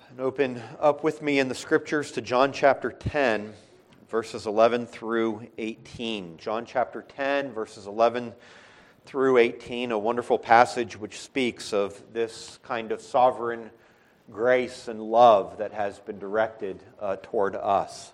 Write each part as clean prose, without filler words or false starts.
And open up with me in the Scriptures to John chapter 10, verses 11 through 18. John chapter 10, verses 11 through 18, a wonderful passage which speaks of this kind of sovereign grace and love that has been directed toward us.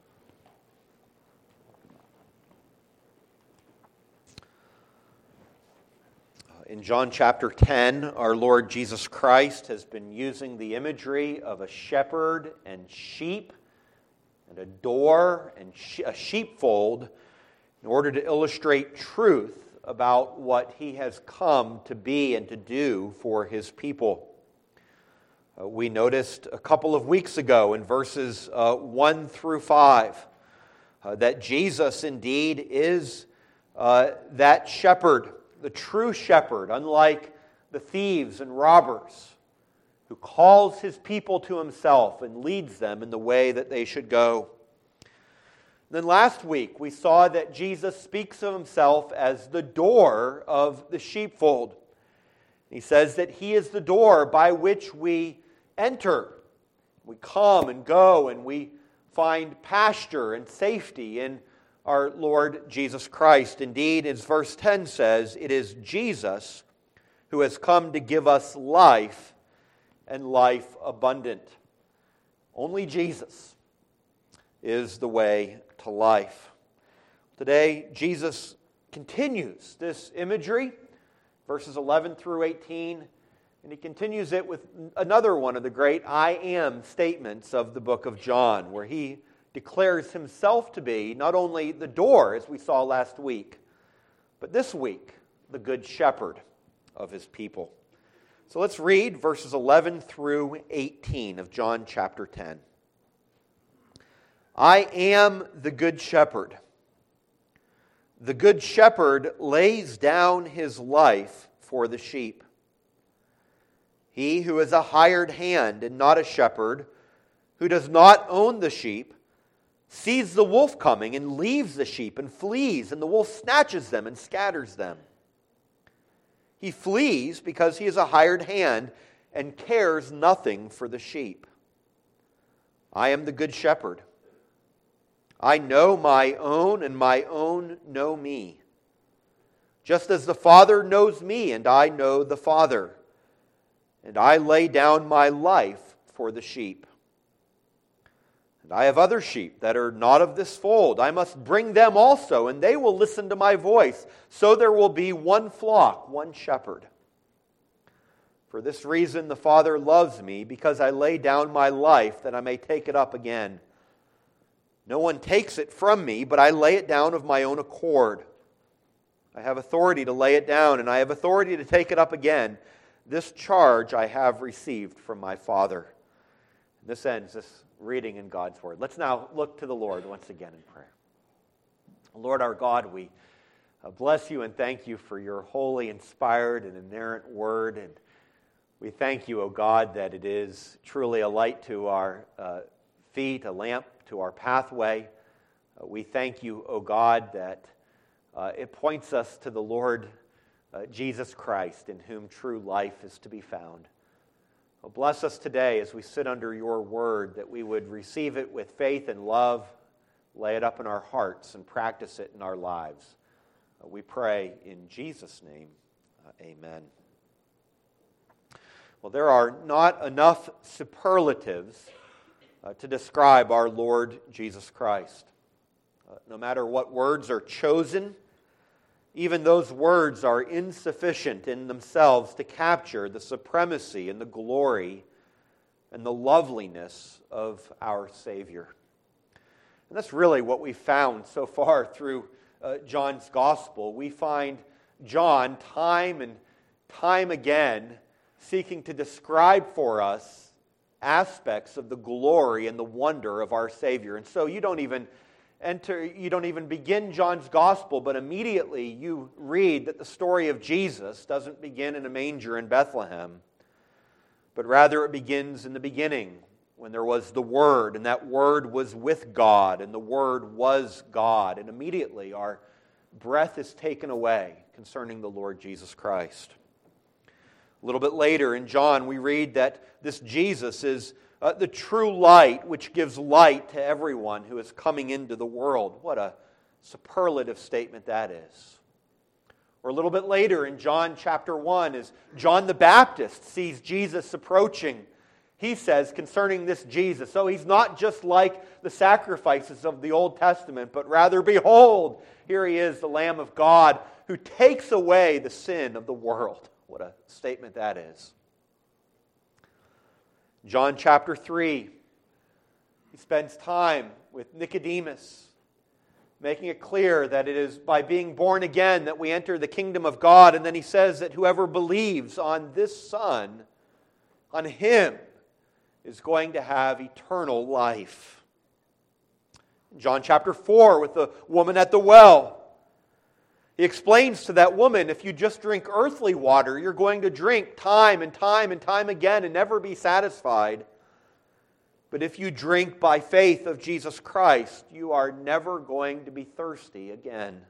In John chapter 10, our Lord Jesus Christ has been using the imagery of a shepherd and sheep and a door and a sheepfold in order to illustrate truth about what he has come to be and to do for his people. We noticed a couple of weeks ago in verses 1 through 5 that Jesus indeed is that shepherd, the true shepherd, unlike the thieves and robbers, who calls his people to himself and leads them in the way that they should go. Then last week we saw that Jesus speaks of himself as the door of the sheepfold. He says that he is the door by which we enter. We come and go and we find pasture and safety in our Lord Jesus Christ. Indeed, as verse 10 says, it is Jesus who has come to give us life and life abundant. Only Jesus is the way to life. Today, Jesus continues this imagery, verses 11 through 18, and he continues it with another one of the great I am statements of the book of John, where he declares himself to be not only the door, as we saw last week, but this week, the good shepherd of his people. So let's read verses 11 through 18 of John chapter 10. I am the good shepherd. The good shepherd lays down his life for the sheep. He who is a hired hand and not a shepherd, who does not own the sheep, sees the wolf coming and leaves the sheep and flees, and the wolf snatches them and scatters them. He flees because he is a hired hand and cares nothing for the sheep. I am the good shepherd. I know my own, and my own know me. Just as the Father knows me, and I know the Father. And I lay down my life for the sheep. I have other sheep that are not of this fold. I must bring them also, and they will listen to my voice. So there will be one flock, one shepherd. For this reason the Father loves me, because I lay down my life that I may take it up again. No one takes it from me, but I lay it down of my own accord. I have authority to lay it down, and I have authority to take it up again. This charge I have received from my Father. And this ends this reading in God's Word. Let's now look to the Lord once again in prayer. Lord our God, we bless you and thank you for your holy, inspired, and inerrant Word. And we thank you, O God, that it is truly a light to our feet, a lamp to our pathway. We thank you, O God, that it points us to the Lord Jesus Christ, in whom true life is to be found. Well, bless us today as we sit under your word, that we would receive it with faith and love, lay it up in our hearts, and practice it in our lives. We pray in Jesus' name, amen. Well, there are not enough superlatives to describe our Lord Jesus Christ. No matter what words are chosen, even those words are insufficient in themselves to capture the supremacy and the glory and the loveliness of our Savior. And that's really what we found so far through John's Gospel. We find John time and time again seeking to describe for us aspects of the glory and the wonder of our Savior. And so you don't even begin John's Gospel, but immediately you read that the story of Jesus doesn't begin in a manger in Bethlehem, but rather it begins in the beginning, when there was the Word, and that Word was with God, and the Word was God. And immediately our breath is taken away concerning the Lord Jesus Christ. A little bit later in John, we read that this Jesus is the true light which gives light to everyone who is coming into the world. What a superlative statement that is. Or a little bit later in John chapter 1, as John the Baptist sees Jesus approaching, he says concerning this Jesus, so he's not just like the sacrifices of the Old Testament, but rather, behold, here he is, the Lamb of God, who takes away the sin of the world. What a statement that is. John chapter 3, he spends time with Nicodemus, making it clear that it is by being born again that we enter the kingdom of God. And then he says that whoever believes on this Son, on Him, is going to have eternal life. John chapter 4, with the woman at the well, he explains to that woman, if you just drink earthly water, you're going to drink time and time and time again and never be satisfied. But if you drink by faith of Jesus Christ, you are never going to be thirsty again.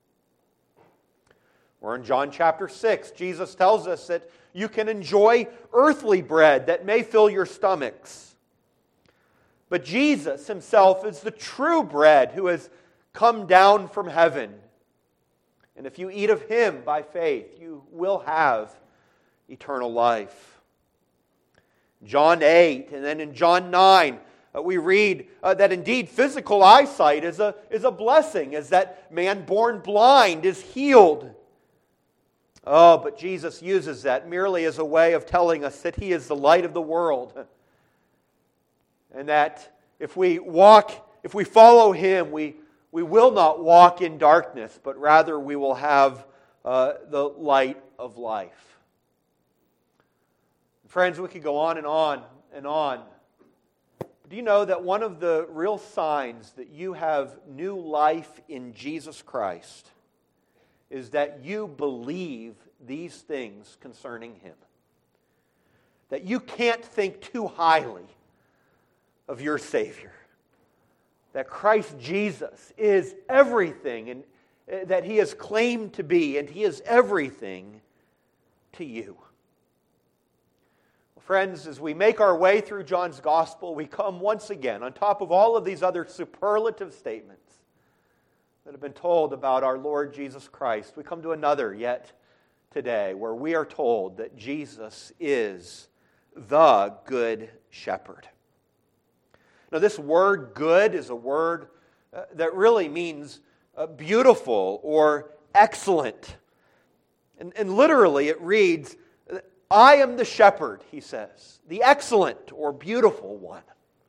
Or in John chapter 6, Jesus tells us that you can enjoy earthly bread that may fill your stomachs. But Jesus Himself is the true bread who has come down from heaven. And if you eat of Him by faith, you will have eternal life. John 8, and then in John 9, we read that indeed physical eyesight is a blessing, as that man born blind is healed. Oh, but Jesus uses that merely as a way of telling us that He is the light of the world. And that if we follow Him, we will not walk in darkness, but rather we will have the light of life. Friends, we could go on and on and on. Do you know that one of the real signs that you have new life in Jesus Christ is that you believe these things concerning Him? That you can't think too highly of your Savior. That Christ Jesus is everything, and that He has claimed to be, and He is everything to you. Well, friends, as we make our way through John's Gospel, we come once again, on top of all of these other superlative statements that have been told about our Lord Jesus Christ, we come to another yet today, where we are told that Jesus is the Good Shepherd. Now, this word good is a word that really means beautiful or excellent. And literally it reads, I am the shepherd, he says, the excellent or beautiful one.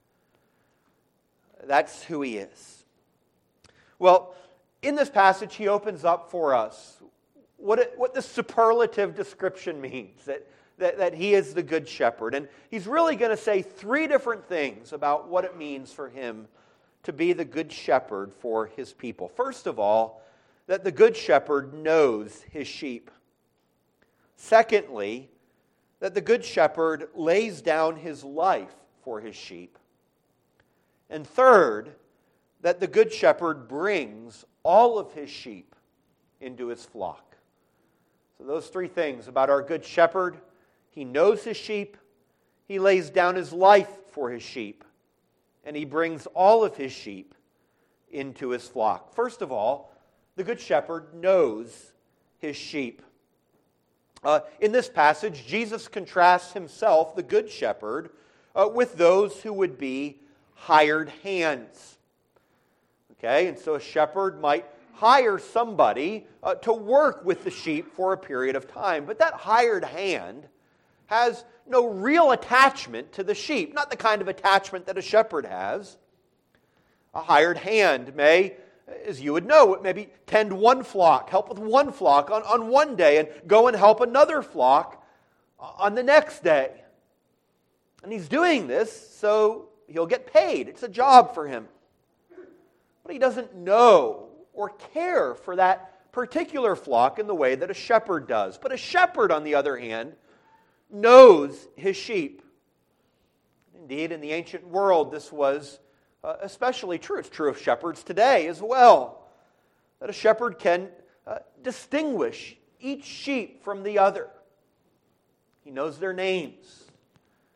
That's who He is. Well, in this passage, he opens up for us what the superlative description means, that He is the Good Shepherd. And he's really going to say three different things about what it means for Him to be the Good Shepherd for His people. First of all, that the Good Shepherd knows His sheep. Secondly, that the Good Shepherd lays down His life for His sheep. And third, that the Good Shepherd brings all of His sheep into His flock. So those three things about our Good Shepherd: He knows His sheep, He lays down His life for His sheep, and He brings all of His sheep into His flock. First of all, the Good Shepherd knows His sheep. In this passage, Jesus contrasts Himself, the Good Shepherd, with those who would be hired hands. Okay, and so a shepherd might hire somebody to work with the sheep for a period of time, but that hired hand has no real attachment to the sheep, not the kind of attachment that a shepherd has. A hired hand may, as you would know, maybe tend one flock, help with one flock on one day, and go and help another flock on the next day. And he's doing this so he'll get paid. It's a job for him. But he doesn't know or care for that particular flock in the way that a shepherd does. But a shepherd, on the other hand, knows his sheep. Indeed, in the ancient world, this was especially true. It's true of shepherds today as well. That a shepherd can distinguish each sheep from the other. He knows their names.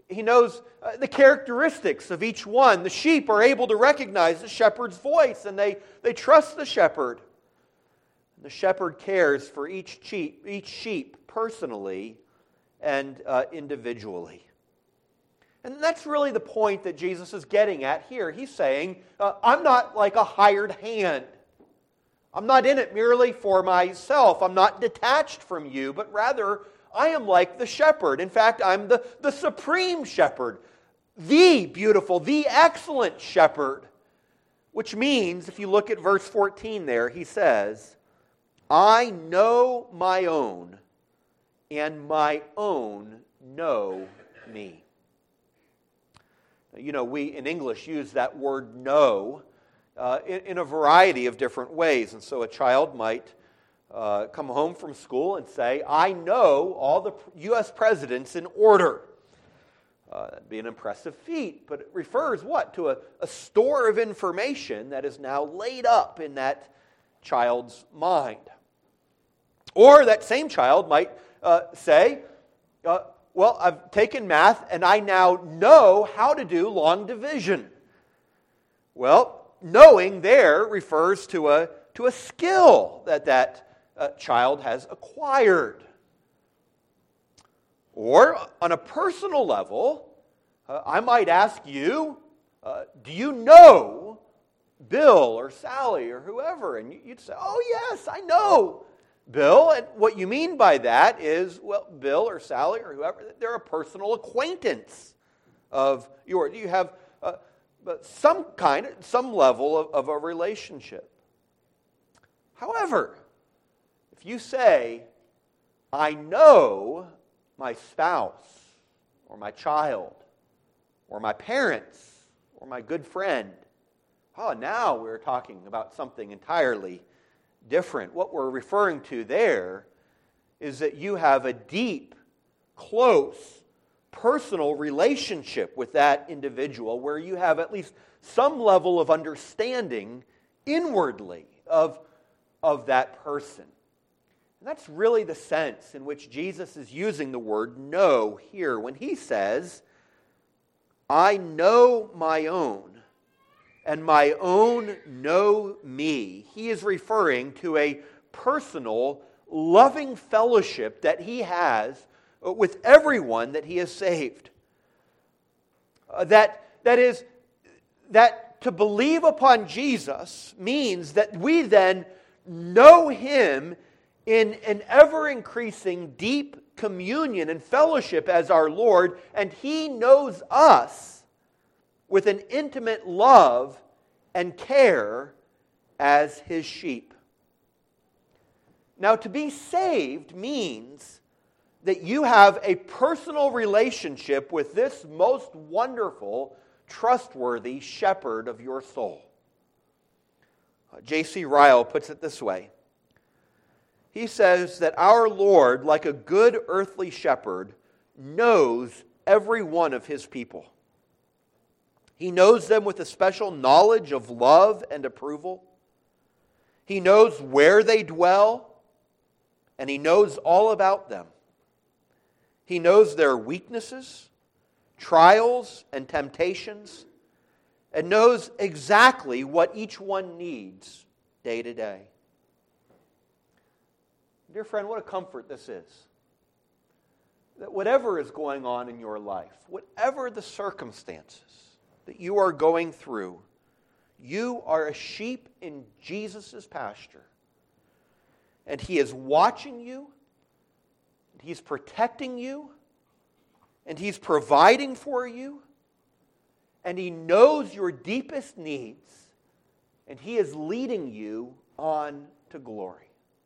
He knows the characteristics of each one. The sheep are able to recognize the shepherd's voice, and they trust the shepherd. The shepherd cares for each sheep personally and individually. And that's really the point that Jesus is getting at here. He's saying, I'm not like a hired hand. I'm not in it merely for myself. I'm not detached from you, but rather I am like the shepherd. In fact, I'm the supreme shepherd, the beautiful, the excellent shepherd. Which means, if you look at verse 14 there, he says, I know my own, and my own know me. You know, we in English use that word know in a variety of different ways. And so a child might come home from school and say, I know all the U.S. presidents in order. That'd be an impressive feat, but it refers what? To a store of information that is now laid up in that child's mind. Or that same child might say, well, I've taken math and I now know how to do long division. Well, knowing there refers to a skill that child has acquired. Or on a personal level, I might ask you, do you know Bill or Sally or whoever? And you'd say, oh yes, I know Bill. And what you mean by that is, well, Bill or Sally or whoever, they're a personal acquaintance of yours. You have some level of a relationship. However, if you say, I know my spouse or my child or my parents or my good friend, now we're talking about something entirely different. What we're referring to there is that you have a deep, close, personal relationship with that individual where you have at least some level of understanding inwardly of that person. And that's really the sense in which Jesus is using the word know here when he says, I know my own, and my own know me. He is referring to a personal, loving fellowship that he has with everyone that he has saved. That to believe upon Jesus means that we then know him in an ever-increasing deep communion and fellowship as our Lord, and he knows us with an intimate love and care as his sheep. Now, to be saved means that you have a personal relationship with this most wonderful, trustworthy shepherd of your soul. J.C. Ryle puts it this way. He says that our Lord, like a good earthly shepherd, knows every one of his people. He knows them with a special knowledge of love and approval. He knows where they dwell, and he knows all about them. He knows their weaknesses, trials, and temptations, and knows exactly what each one needs day to day. Dear friend, what a comfort this is. That whatever is going on in your life, whatever the circumstances that you are going through, you are a sheep in Jesus' pasture. And he is watching you, he's protecting you, and he's providing for you, and he knows your deepest needs, and he is leading you on to glory.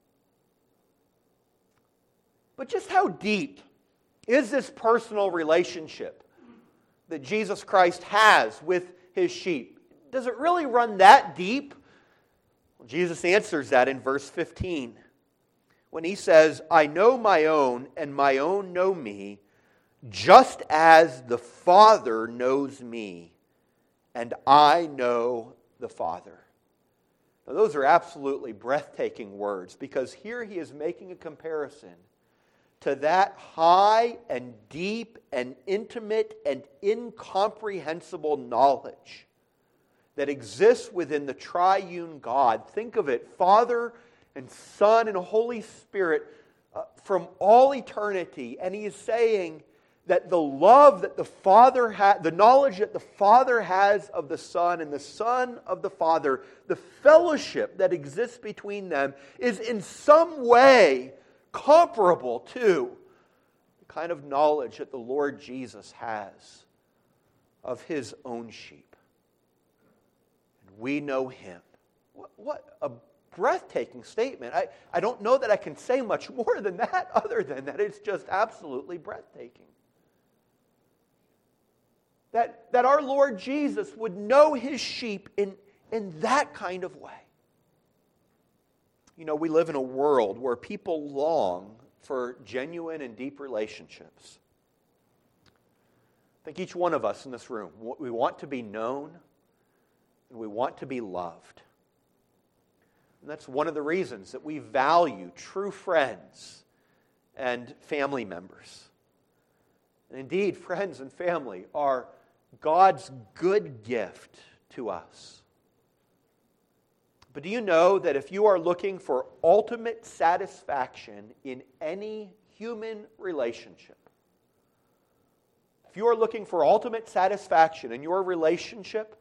But just how deep is this personal relationship that Jesus Christ has with his sheep? Does it really run that deep? Well, Jesus answers that in verse 15 when he says, I know my own, and my own know me, just as the Father knows me, and I know the Father. Now, those are absolutely breathtaking words, because here he is making a comparison to that high and deep and intimate and incomprehensible knowledge that exists within the triune God. Think of it, Father and Son and Holy Spirit from all eternity. And he is saying that the love that the Father has, the knowledge that the Father has of the Son and the Son of the Father, the fellowship that exists between them is in some way comparable to the kind of knowledge that the Lord Jesus has of his own sheep. And we know him. What a breathtaking statement. I don't know that I can say much more than that, other than that it's just absolutely breathtaking. That our Lord Jesus would know his sheep in that kind of way. You know, we live in a world where people long for genuine and deep relationships. I think each one of us in this room, we want to be known and we want to be loved. And that's one of the reasons that we value true friends and family members. And indeed, friends and family are God's good gift to us. But do you know that if you are looking for ultimate satisfaction in any human relationship, if you are looking for ultimate satisfaction in your relationship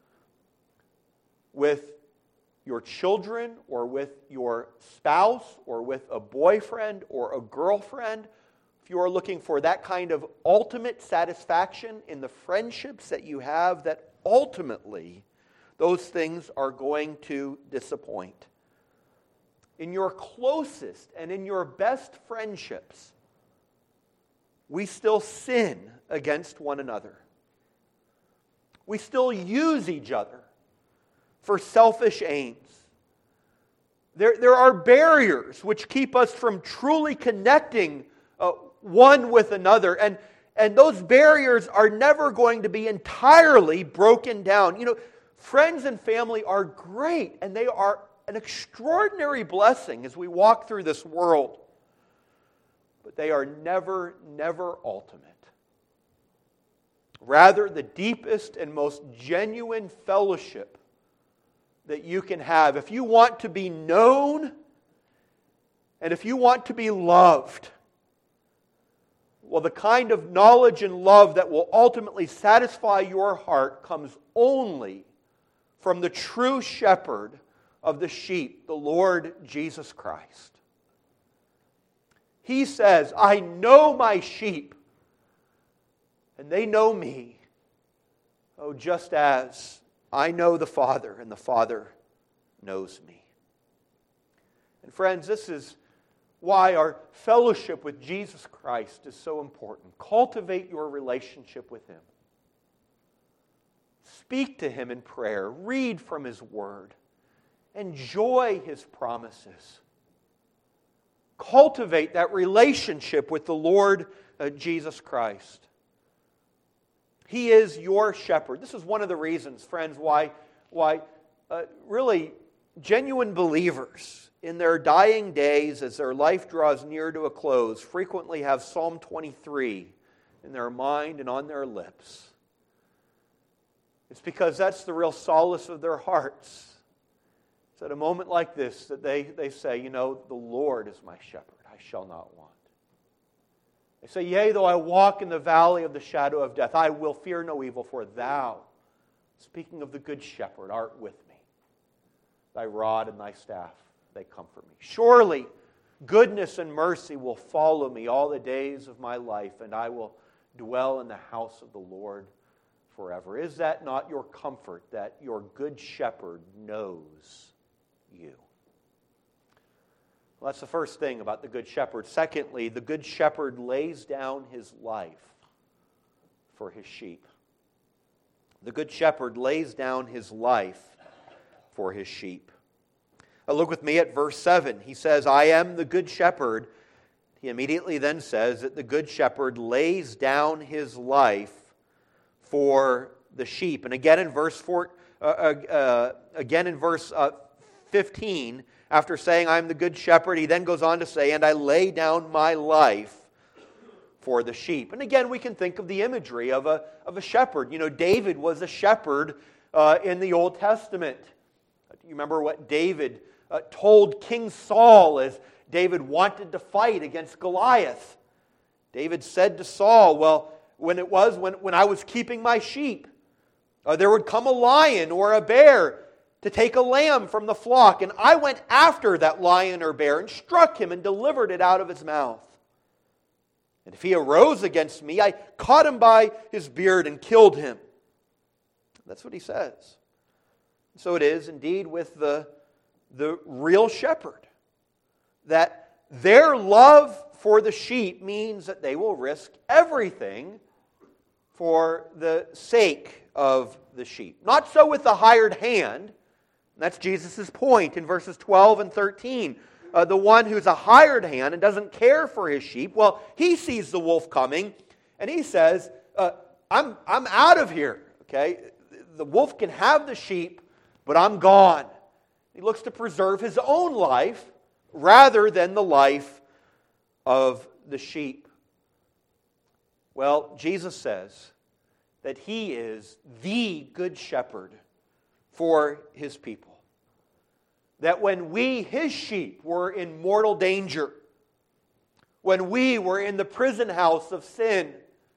with your children or with your spouse or with a boyfriend or a girlfriend, if you are looking for that kind of ultimate satisfaction in the friendships that you have, that ultimately those things are going to disappoint. In your closest and in your best friendships, we still sin against one another. We still use each other for selfish aims. There are barriers which keep us from truly connecting one with another. And those barriers are never going to be entirely broken down. You know, friends and family are great, and they are an extraordinary blessing as we walk through this world. But they are never, never ultimate. Rather, the deepest and most genuine fellowship that you can have, if you want to be known and if you want to be loved, well, the kind of knowledge and love that will ultimately satisfy your heart comes only from the true shepherd of the sheep, the Lord Jesus Christ. He says, I know my sheep, and they know me. Oh, just as I know the Father, and the Father knows me. And friends, this is why our fellowship with Jesus Christ is so important. Cultivate your relationship with him. Speak to him in prayer. Read from his word. Enjoy his promises. Cultivate that relationship with the Lord Jesus Christ. He is your shepherd. This is one of the reasons, friends, why really genuine believers in their dying days, as their life draws near to a close, frequently have Psalm 23 in their mind and on their lips. It's because that's the real solace of their hearts. It's at a moment like this that they say, you know, the Lord is my shepherd, I shall not want. They say, yea, though I walk in the valley of the shadow of death, I will fear no evil, for thou, speaking of the good shepherd, art with me. Thy rod and thy staff, they comfort me. Surely goodness and mercy will follow me all the days of my life, and I will dwell in the house of the Lord forever. Is that not your comfort, that your good shepherd knows you? Well, that's the first thing about the good shepherd. Secondly, the good shepherd lays down his life for his sheep. The good shepherd lays down his life for his sheep. Look with me at verse 7. He says, I am the good shepherd. He immediately then says that the good shepherd lays down his life for the sheep. And again in verse 15, after saying, I am the good shepherd, he then goes on to say, and I lay down my life for the sheep. And again, we can think of the imagery of a shepherd. You know, David was a shepherd in the Old Testament. You remember what David told King Saul as David wanted to fight against Goliath. David said to Saul, well, when I was keeping my sheep, there would come a lion or a bear to take a lamb from the flock, and I went after that lion or bear and struck him and delivered it out of his mouth. And if he arose against me, I caught him by his beard and killed him. That's what he says. So it is indeed with the real shepherd, that their love for the sheep means that they will risk everything for the sake of the sheep. Not so with the hired hand. That's Jesus' point in verses 12 and 13. The one who's a hired hand and doesn't care for his sheep, well, he sees the wolf coming and he says, I'm out of here. Okay, the wolf can have the sheep, but I'm gone. He looks to preserve his own life rather than the life of the sheep. Well, Jesus says that he is the good shepherd for his people. That when we, his sheep, were in mortal danger, when we were in the prison house of sin,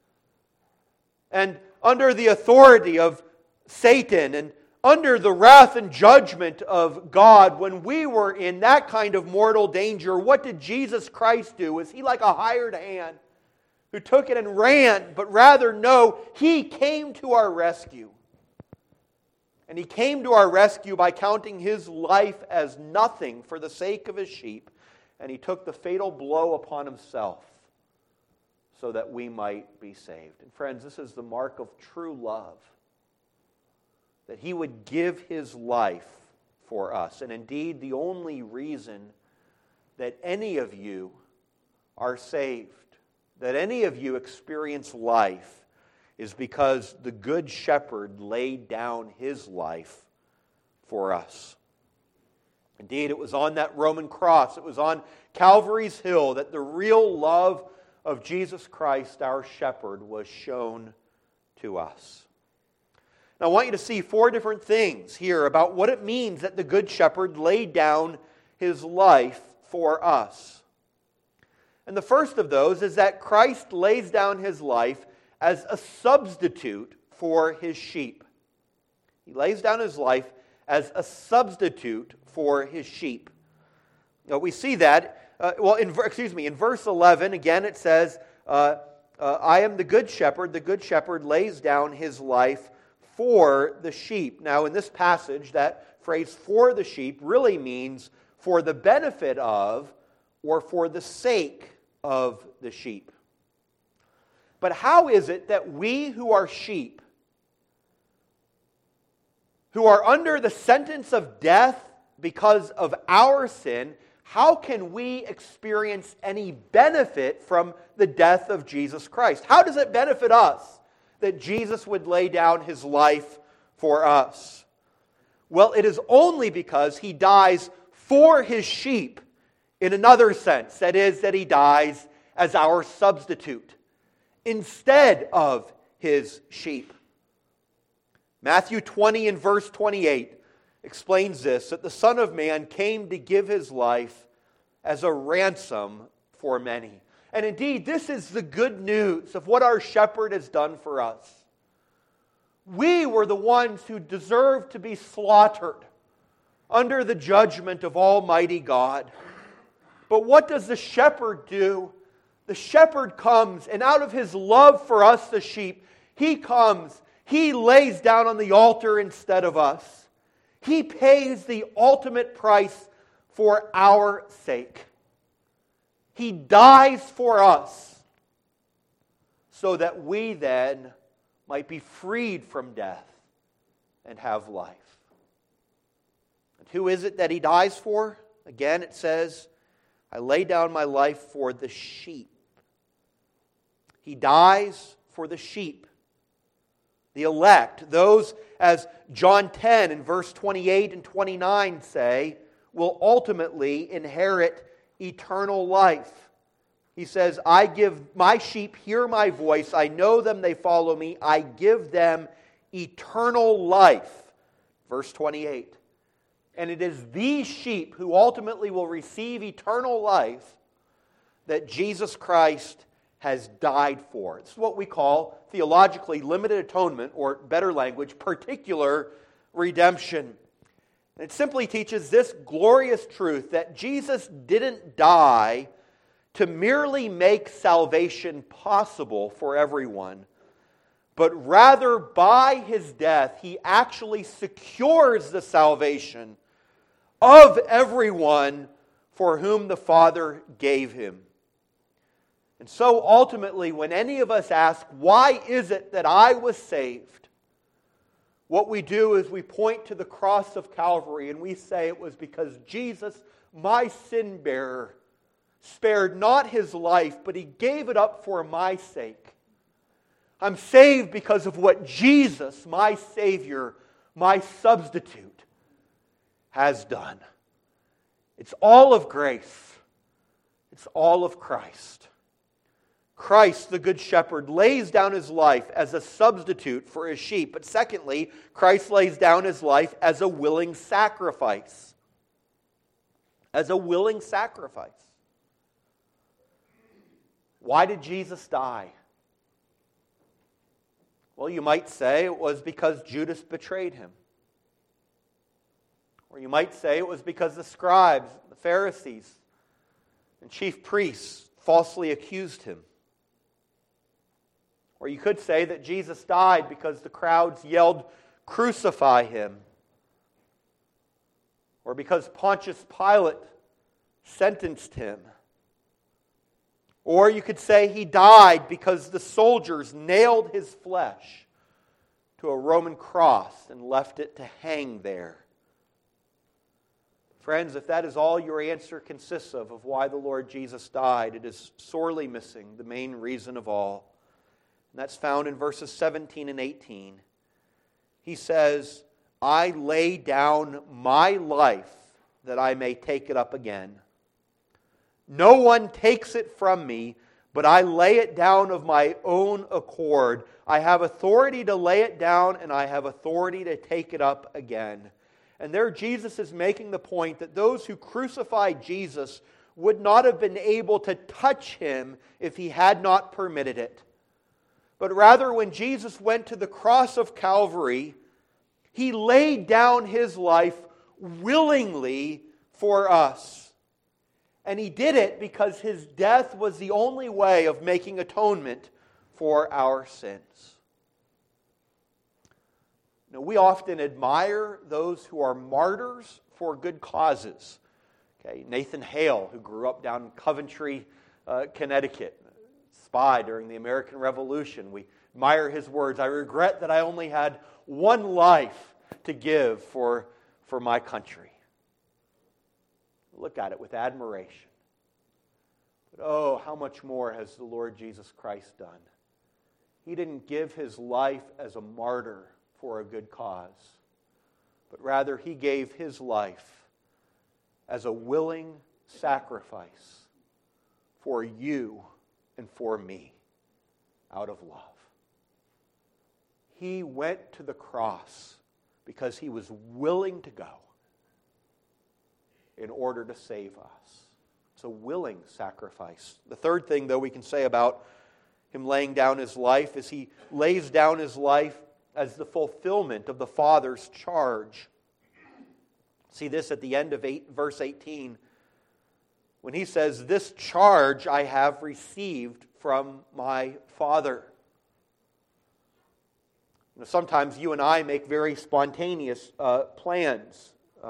and under the authority of Satan, and under the wrath and judgment of God, when we were in that kind of mortal danger, what did Jesus Christ do? Was he like a hired hand who took it and ran? But rather, no, he came to our rescue. And he came to our rescue by counting his life as nothing for the sake of his sheep. And he took the fatal blow upon himself so that we might be saved. And friends, this is the mark of true love, that he would give his life for us. And indeed, the only reason that any of you are saved, that any of you experience life, is because the Good Shepherd laid down his life for us. Indeed, it was on that Roman cross, it was on Calvary's Hill, that the real love of Jesus Christ, our shepherd, was shown to us. Now, I want you to see 4 different things here about what it means that the Good Shepherd laid down his life for us. And the first of those is that Christ lays down his life as a substitute for his sheep. He lays down his life as a substitute for his sheep. Now, we see that, in verse 11, again it says, I am the good shepherd lays down his life for the sheep. Now, in this passage, that phrase for the sheep really means for the benefit of or for the sake of the sheep. But how is it that we who are sheep, who are under the sentence of death because of our sin, how can we experience any benefit from the death of Jesus Christ? How does it benefit us that Jesus would lay down his life for us? Well, it is only because he dies for his sheep in another sense. That is, that he dies as our substitute instead of his sheep. Matthew 20 and verse 28 explains this, that the Son of Man came to give his life as a ransom for many. And indeed, this is the good news of what our shepherd has done for us. We were the ones who deserved to be slaughtered under the judgment of Almighty God. But what does the shepherd do? The shepherd comes, and out of his love for us, the sheep, he comes, he lays down on the altar instead of us. He pays the ultimate price for our sake. He dies for us so that we then might be freed from death and have life. And who is it that he dies for? Again, it says, I lay down my life for the sheep. He dies for the sheep, the elect, those, as John 10 and verse 28 and 29 say, will ultimately inherit eternal life. He says, I give my sheep hear my voice. I know them, they follow me. I give them eternal life. Verse 28. And it is these sheep who ultimately will receive eternal life that Jesus Christ has died for. This is what we call theologically limited atonement, or better language, particular redemption. And it simply teaches this glorious truth that Jesus didn't die to merely make salvation possible for everyone, but rather by His death, He actually secures the salvation of everyone for whom the Father gave Him. And so ultimately, when any of us ask, why is it that I was saved? What we do is we point to the cross of Calvary and we say it was because Jesus, my sin bearer, spared not His life, but He gave it up for my sake. I'm saved because of what Jesus, my Savior, my substitute, has done. It's all of grace. It's all of Christ. Christ, the Good Shepherd, lays down His life as a substitute for His sheep. But secondly, Christ lays down His life as a willing sacrifice. As a willing sacrifice. Why did Jesus die? Well, you might say it was because Judas betrayed Him. Or you might say it was because the scribes, the Pharisees, and chief priests falsely accused Him. Or you could say that Jesus died because the crowds yelled, "Crucify Him." Or because Pontius Pilate sentenced Him. Or you could say He died because the soldiers nailed His flesh to a Roman cross and left it to hang there. Friends, if that is all your answer consists of why the Lord Jesus died, it is sorely missing the main reason of all. And that's found in verses 17 and 18. He says, I lay down my life that I may take it up again. No one takes it from me, but I lay it down of my own accord. I have authority to lay it down, and I have authority to take it up again. And there Jesus is making the point that those who crucified Jesus would not have been able to touch Him if He had not permitted it. But rather, when Jesus went to the cross of Calvary, He laid down His life willingly for us. And He did it because His death was the only way of making atonement for our sins. Now, we often admire those who are martyrs for good causes. Okay, Nathan Hale, who grew up down in Coventry, Connecticut, spy during the American Revolution. We admire his words, I regret that I only had one life to give for my country. Look at it with admiration. But oh, how much more has the Lord Jesus Christ done? He didn't give His life as a martyr for a good cause, but rather He gave His life as a willing sacrifice for you and for me out of love. He went to the cross because He was willing to go in order to save us. It's a willing sacrifice. The third thing, though, we can say about Him laying down His life is He lays down His life as the fulfillment of the Father's charge. See this at the end of verse 18 when He says, this charge I have received from my Father. You know, sometimes you and I make very spontaneous plans.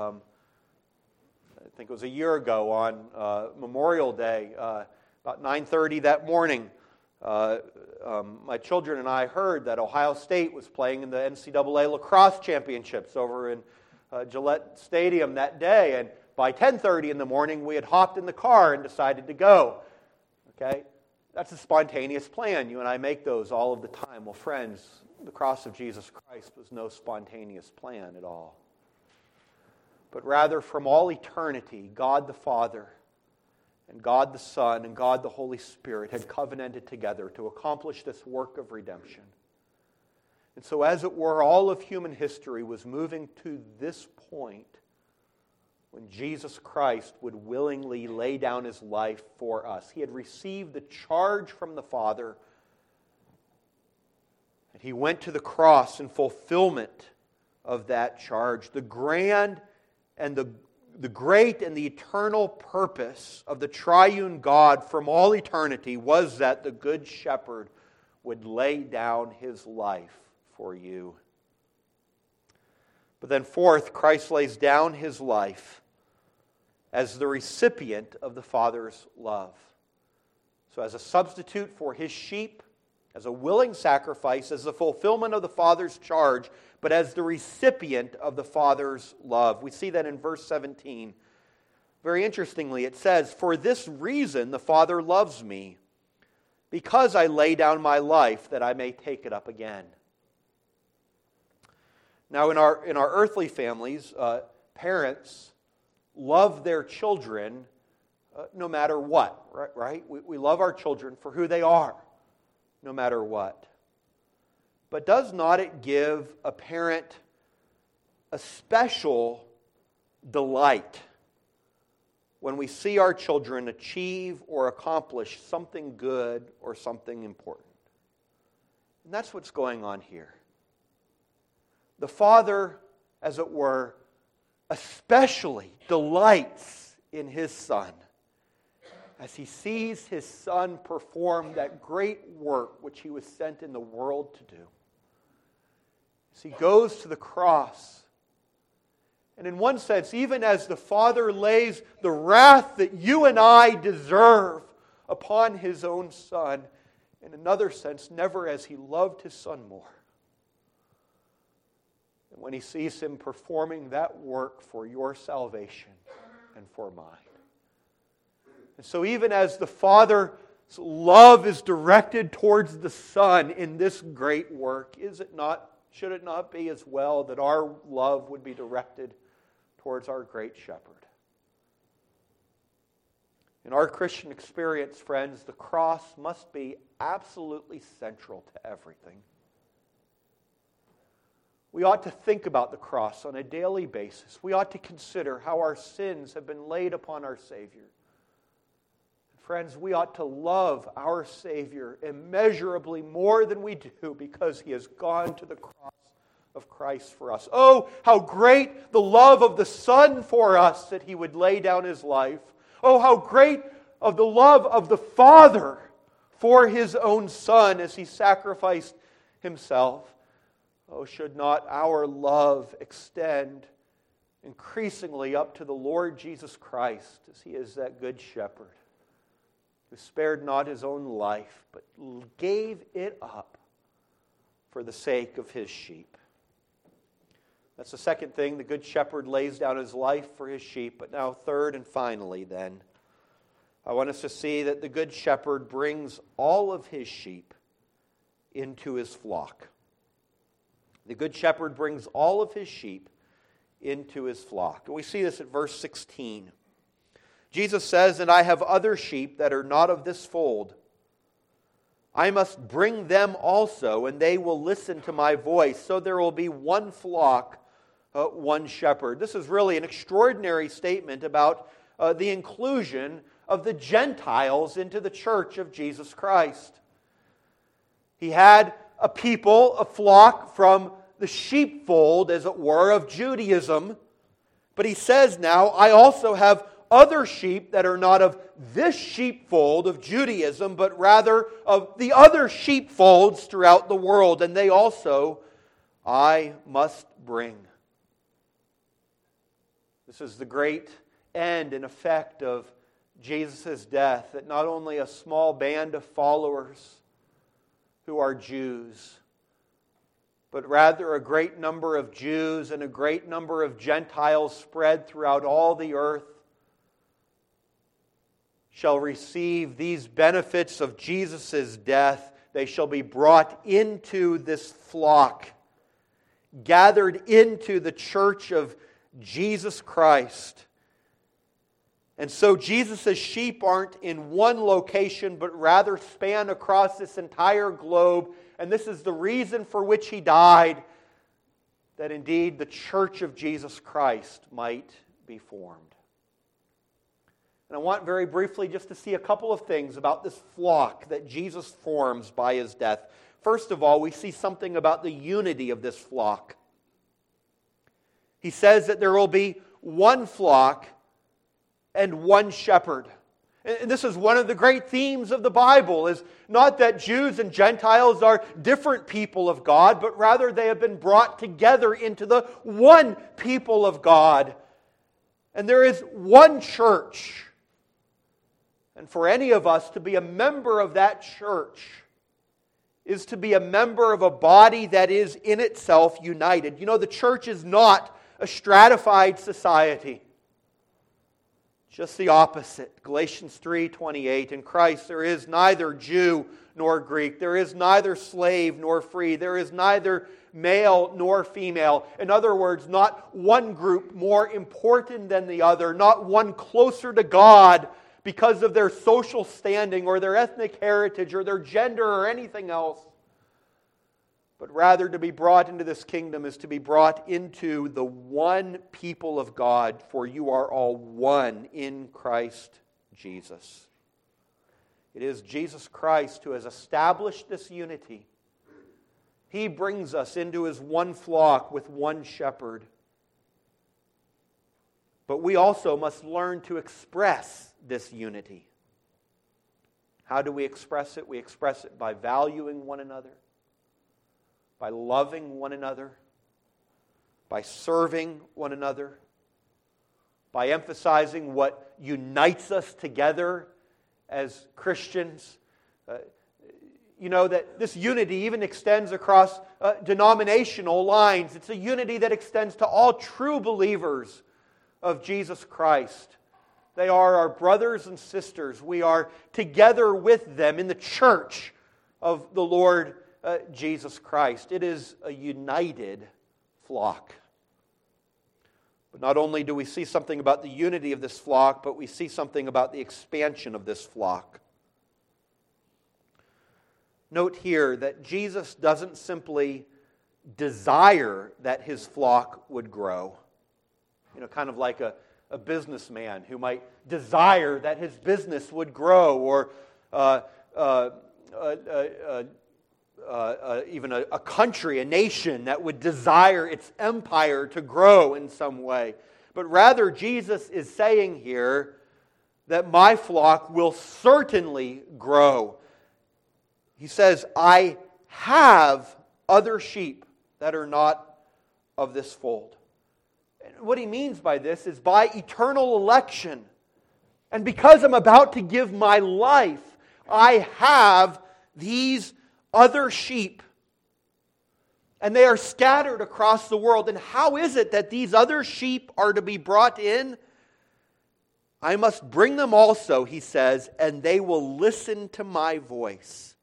I think it was a year ago on Memorial Day, about 9:30 that morning, my children and I heard that Ohio State was playing in the NCAA lacrosse championships over in Gillette Stadium that day, and by 10:30 in the morning we had hopped in the car and decided to go. Okay? That's a spontaneous plan. You and I make those all of the time. Well, friends, the cross of Jesus Christ was no spontaneous plan at all. but rather from all eternity, God the Father and God the Son and God the Holy Spirit had covenanted together to accomplish this work of redemption. And so, as it were, all of human history was moving to this point when Jesus Christ would willingly lay down His life for us. He had received the charge from the Father, and He went to the cross in fulfillment of that charge. The grand and the great and the eternal purpose of the triune God from all eternity was that the Good Shepherd would lay down His life for you. But then fourth, Christ lays down His life as the recipient of the Father's love. So as a substitute for His sheep, as a willing sacrifice, as the fulfillment of the Father's charge, but as the recipient of the Father's love. We see that in verse 17. Very interestingly, it says, "For this reason the Father loves me, because I lay down my life that I may take it up again." Now, in our earthly families, parents love their children no matter what, right? We love our children for who they are, no matter what. But does not it give a parent a special delight when we see our children achieve or accomplish something good or something important? And that's what's going on here. The Father, as it were, especially delights in His Son as He sees His Son perform that great work which He was sent in the world to do. As He goes to the cross, and in one sense, even as the Father lays the wrath that you and I deserve upon His own Son, in another sense, never has He loved His Son more. And when He sees Him performing that work for your salvation and for mine. And so even as the Father's love is directed towards the Son in this great work, should it not be as well that our love would be directed towards our great Shepherd? In our Christian experience, friends, the cross must be absolutely central to everything. We ought to think about the cross on a daily basis. We ought to consider how our sins have been laid upon our Savior. Friends, we ought to love our Savior immeasurably more than we do because He has gone to the cross of Christ for us. Oh, how great the love of the Son for us that He would lay down His life. Oh, how great of the love of the Father for His own Son as He sacrificed Himself. Oh, should not our love extend increasingly up to the Lord Jesus Christ as He is that good shepherd who spared not His own life but gave it up for the sake of His sheep. That's the second thing. The good shepherd lays down His life for His sheep. But now third and finally then, I want us to see that the good shepherd brings all of His sheep into His flock. The good shepherd brings all of His sheep into His flock. And we see this at verse 16. Jesus says, "And I have other sheep that are not of this fold. I must bring them also, and they will listen to my voice. So there will be one flock, one shepherd." This is really an extraordinary statement about the inclusion of the Gentiles into the church of Jesus Christ. He had a people, a flock from the sheepfold, as it were, of Judaism. But He says now, I also have other sheep that are not of this sheepfold of Judaism, but rather of the other sheepfolds throughout the world, and they also I must bring. This is the great end and effect of Jesus' death, that not only a small band of followers who are Jews, but rather a great number of Jews and a great number of Gentiles spread throughout all the earth shall receive these benefits of Jesus' death. They shall be brought into this flock, gathered into the church of Jesus Christ. And so Jesus' sheep aren't in one location, but rather span across this entire globe. And this is the reason for which He died, that indeed the church of Jesus Christ might be formed. And I want very briefly just to see a couple of things about this flock that Jesus forms by His death. First of all, we see something about the unity of this flock. He says that there will be one flock and one shepherd. And this is one of the great themes of the Bible, is not that Jews and Gentiles are different people of God, but rather they have been brought together into the one people of God. And there is one church. And for any of us to be a member of that church is to be a member of a body that is in itself united. You know, the church is not a stratified society. Just the opposite. Galatians 3:28, in Christ there is neither Jew nor Greek. There is neither slave nor free. There is neither male nor female. In other words, not one group more important than the other, not one closer to God because of their social standing or their ethnic heritage or their gender or anything else. But rather, to be brought into this kingdom is to be brought into the one people of God, for you are all one in Christ Jesus. It is Jesus Christ who has established this unity. He brings us into His one flock with one shepherd. But we also must learn to express this unity. How do we express it? We express it by valuing one another, by loving one another, by serving one another, by emphasizing what unites us together as Christians. You know that this unity even extends across denominational lines. It's a unity that extends to all true believers of Jesus Christ. They are our brothers and sisters. We are together with them in the church of the Lord Jesus Christ. It is a united flock. But not only do we see something about the unity of this flock, but we see something about the expansion of this flock. Note here that Jesus doesn't simply desire that His flock would grow. You know, kind of like a businessman who might desire that his business would grow, or even a country, a nation that would desire its empire to grow in some way. But rather, Jesus is saying here that my flock will certainly grow. He says, I have other sheep that are not of this fold. And what he means by this is by eternal election. And because I'm about to give my life, I have these other sheep. And they are scattered across the world. And how is it that these other sheep are to be brought in? I must bring them also, he says, and they will listen to my voice.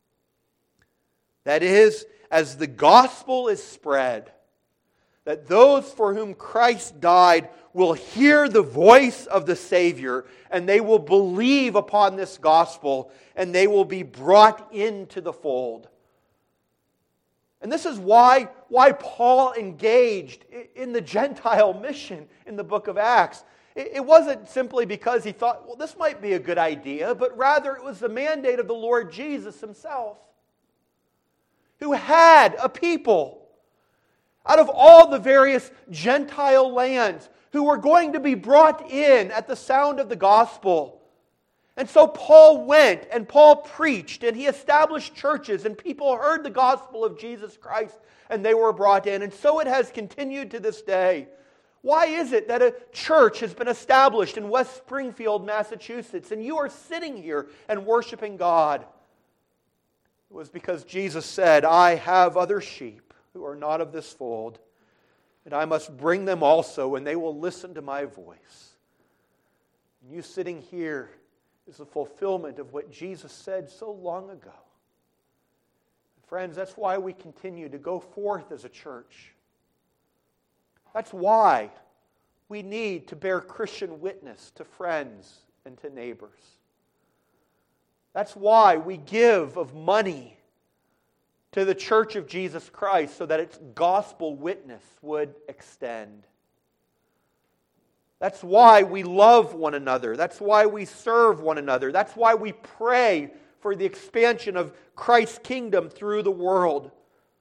That is, as the gospel is spread, that those for whom Christ died will hear the voice of the Savior, and they will believe upon this gospel, and they will be brought into the fold. And this is why Paul engaged in the Gentile mission in the book of Acts. It wasn't simply because he thought, well, this might be a good idea, but rather it was the mandate of the Lord Jesus Himself, who had a people out of all the various Gentile lands who were going to be brought in at the sound of the gospel. And so Paul went and Paul preached and he established churches and people heard the gospel of Jesus Christ and they were brought in. And so it has continued to this day. Why is it that a church has been established in West Springfield, Massachusetts, and you are sitting here and worshiping God? It was because Jesus said, I have other sheep who are not of this fold, and I must bring them also, and they will listen to my voice. And you sitting here is the fulfillment of what Jesus said so long ago. Friends, that's why we continue to go forth as a church. That's why we need to bear Christian witness to friends and to neighbors. That's why we give of money to the Church of Jesus Christ, so that its gospel witness would extend. That's why we love one another. That's why we serve one another. That's why we pray for the expansion of Christ's kingdom through the world.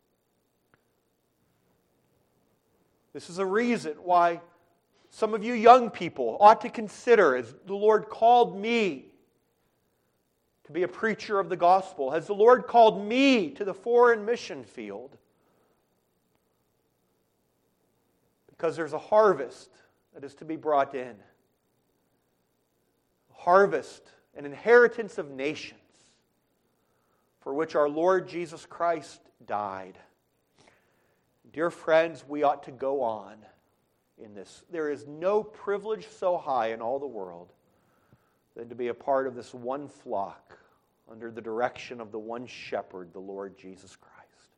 This is a reason why some of you young people ought to consider, as the Lord called me to be a preacher of the gospel, as the Lord called me to the foreign mission field, because there's a harvest that is to be brought in. A harvest, an inheritance of nations, for which our Lord Jesus Christ died. Dear friends, we ought to go on in this. There is no privilege so high in all the world than to be a part of this one flock under the direction of the one shepherd, the Lord Jesus Christ.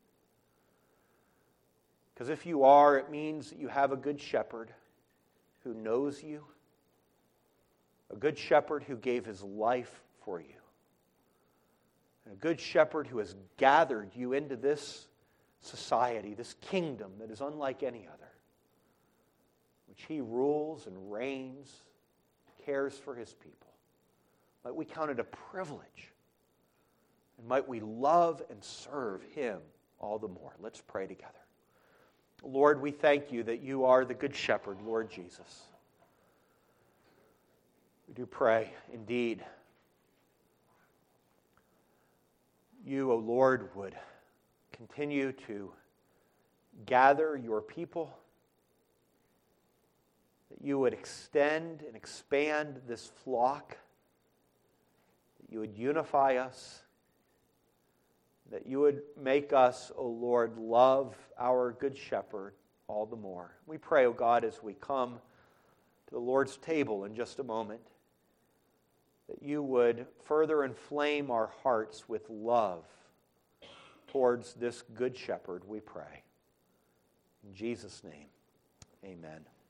Because if you are, it means that you have a good shepherd who knows you, a good shepherd who gave his life for you, and a good shepherd who has gathered you into this society, this kingdom that is unlike any other, which he rules and reigns, cares for his people. Might we count it a privilege, and might we love and serve him all the more. Let's pray together. Lord, we thank you that you are the good shepherd, Lord Jesus. We do pray, indeed, you, O Lord, would continue to gather your people, that you would extend and expand this flock, that you would unify us, that you would make us, O Lord, love our good shepherd all the more. We pray, O God, as we come to the Lord's table in just a moment, that you would further inflame our hearts with love towards this good shepherd, we pray. In Jesus' name, amen.